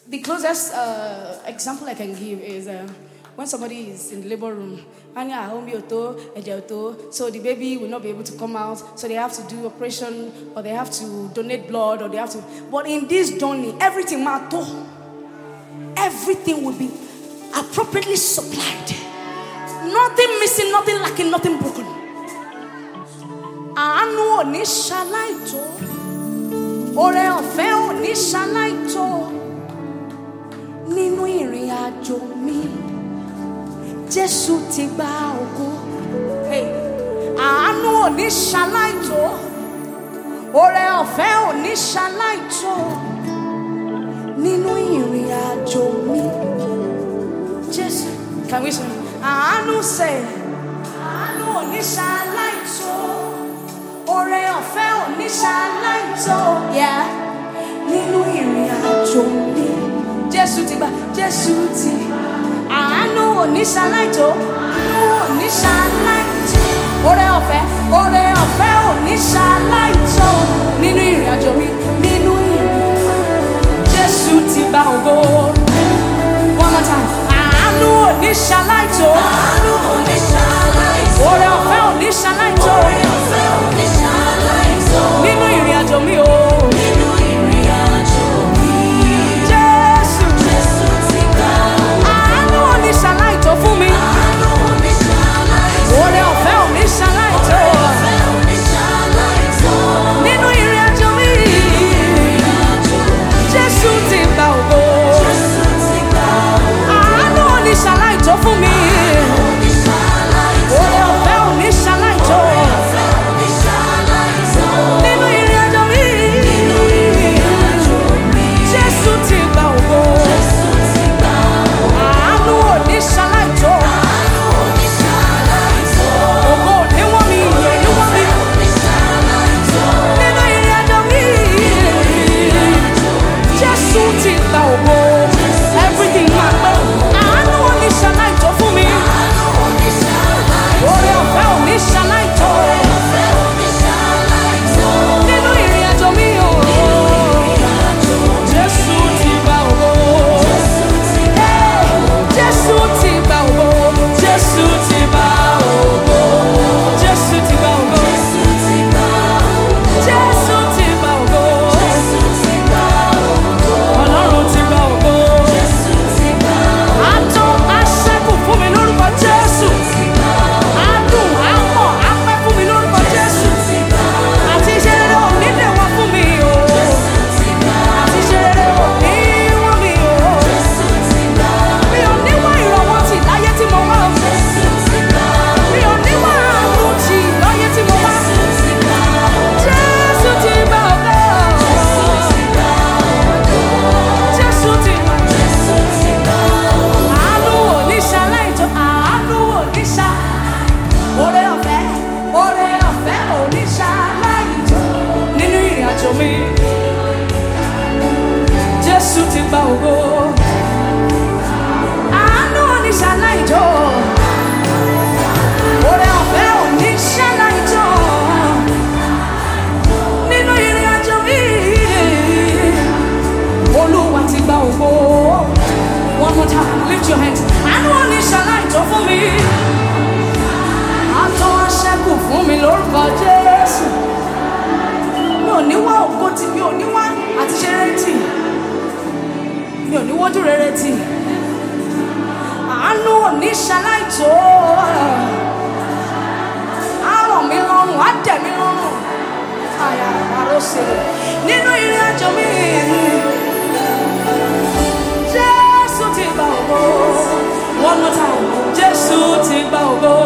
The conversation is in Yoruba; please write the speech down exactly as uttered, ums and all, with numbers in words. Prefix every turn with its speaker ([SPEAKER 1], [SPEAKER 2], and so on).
[SPEAKER 1] The closest uh, example I can give is uh, when somebody is in the labor room, and yeah, so the baby will not be able to come out, so they have to do operation, or they have to donate blood, or they have to. But in this journey, everything matters. Everything will be appropriately supplied. Nothing missing, nothing lacking, nothing broken. Àánú ò ní ṣaláìtó, oore ọ̀fẹ́ ò ní ṣaláìtó nínú ìrìn àjò mi. Jésù ti gba ògo. Àánú ò ní ṣaláìtó, oore ọ̀fẹ́ ò ní ṣaláìtó nínú ìrìn àjò mi. Jésù, can we sing? Àánú say, àánú ò ní ṣaláìtó, oore ọ̀fẹ́ ò ní ṣaláìtó, yeah, nínú ìrìn àjò mi. Jésù ti gba, Jésù ti. Àánú ò ní ṣaláìtó, àánú ò ní ṣaláìtó, oore ọ̀fẹ́, oore ọ̀fẹ́ ò ní ṣaláìtó nínú ìrìn àjò mi, nínú ìrìn. Jésù ti gba ògo. One more time. Àánú ò ní ṣaláìtó, àánú ò ní ṣaláìtó, oore ọ̀fẹ́ ò ní ṣaláìtó, oore ọ̀fẹ́ ò ní ṣaláìtó nínú ìrìn àjò mi o. Nínú ìrìn àjò mi. Jésù, Jésù ti gbà ògo. Àánú ò ní ṣaláìtó fún mi. Àánú ò ní ṣaláìtó, oore ọ̀fẹ́ ò ní ṣaláìtó, oore ọ̀fẹ́ ò ní ṣaláìtó nínú ìrìn àjò mi. Jésù ti gbà ògo. Jésù ti gbà ògo. Àánú ò ní ṣaláìtó fún mi. Oore ọ̀fẹ́ ò ní ṣaláìtó nínú ìrìn àjò mi. Jésù ti gbà ògo. Àánú ò ní ṣaláìtó. Ògo ò ní wọ́n mi, ìyè ní wọ́n mi nínú ìrìn àjò mi. Jésù ti gbà ògo. Everything máa pẹ́. Àánú ò ní ṣaláìtó fún mi. Oore ọ̀fẹ́ ò ní ṣaláìtó nínú ìrìn àjò mi o. Jésù ti gbà ògo. Jésù ti gbà ògo. Jésù ti gbà ògo. Jésù ti gbà ògo. Jésù ti gbà ògo. Ọlọ́run ti gbà ògo. Àtọ́ aṣẹ́kù fún mi lórúkọ Jésù. Adùn àpọ̀ apẹ́ fún mi lórúkọ Jésù. Àti iṣẹ́ rere ò ní lè wá fún mi o. Àti iṣẹ́ rere ò ní wọ́n mi o. Mi ò ní wá ìrànwọ́ tì láyé tí mo wá. Mi ò ní wá àánú tì láyé tí mo wá. Jésù ti gbà ògo. Jésù ti gbà. Àánú ò ní ṣaláìtó, àánú ò ní ṣá. Oore ọ̀fẹ́, oore ọ̀fẹ́ ò ní ṣaláìtó nínú ìrìn àjò mi. Jésù ti gba ògo. Àánú ò ní ṣaláìtó, oore ọ̀fẹ́ ò ní ṣaláìtó nínú ìrìn àjò mi. Olúwa ti gba ògo. One more time, lift your hands. Àánú ò ní ṣaláìtó fún mi. Àtọ́ aṣẹ́kù fún mi lórúkọ Jésù. Mi ò ní wá ògo tì, mi ò ní wá àti ṣe rere tì. Mi ò ní wójú rere tì. Àánú ò ní ṣaláìtó. Á rọ̀ mí lọ́rùn, á dẹ̀ mí lọ́rùn. Àyà àròsè nínú ìrìn àjò mi. Jésù ti gba ògo. One more time. Jésù ti gba ògo.